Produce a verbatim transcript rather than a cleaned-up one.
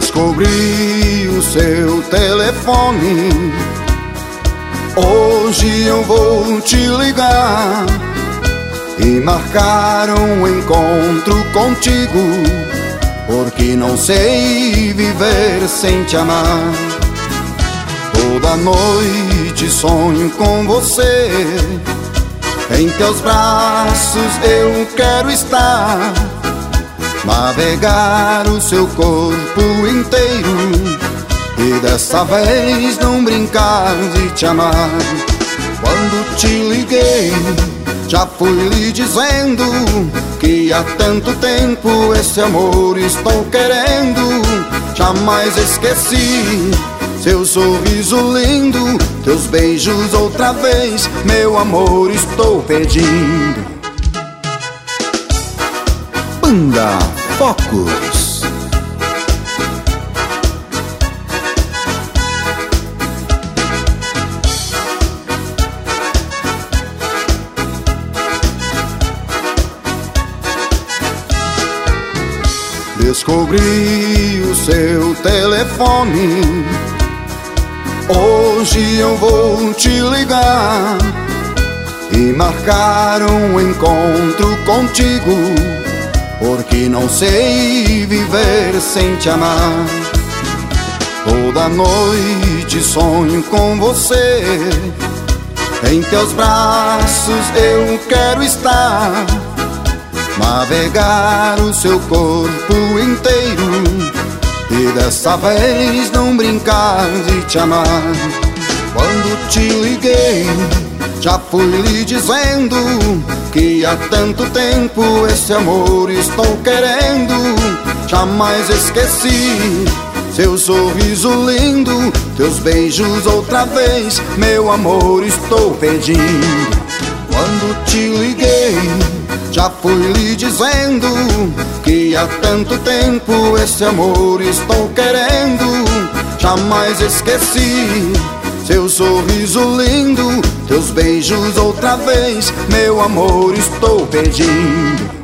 Descobri o seu telefone, hoje eu vou te ligar e marcar um encontro contigo, porque não sei viver sem te amar. Toda noite sonho com você, em teus braços eu quero estar, navegar o seu corpo inteiro e dessa vez não brincar de te amar. Quando te liguei, já fui lhe dizendo que há tanto tempo esse amor estou querendo. Jamais esqueci seu sorriso lindo, teus beijos outra vez, meu amor, estou pedindo. Banda Focus. Descobri o seu telefone, hoje eu vou te ligar e marcar um encontro contigo, porque não sei viver sem te amar. Toda noite sonho com você, em teus braços eu quero estar, navegar o seu corpo inteiro e dessa vez não brincar de te amar. Quando te liguei, já fui lhe dizendo que há tanto tempo esse amor estou querendo. Jamais esqueci seu sorriso lindo, teus beijos outra vez, meu amor, estou pedindo. Quando te liguei, já fui lhe dizendo que há tanto tempo esse amor estou querendo. Jamais esqueci seu sorriso lindo, teus beijos outra vez, meu amor, estou pedindo.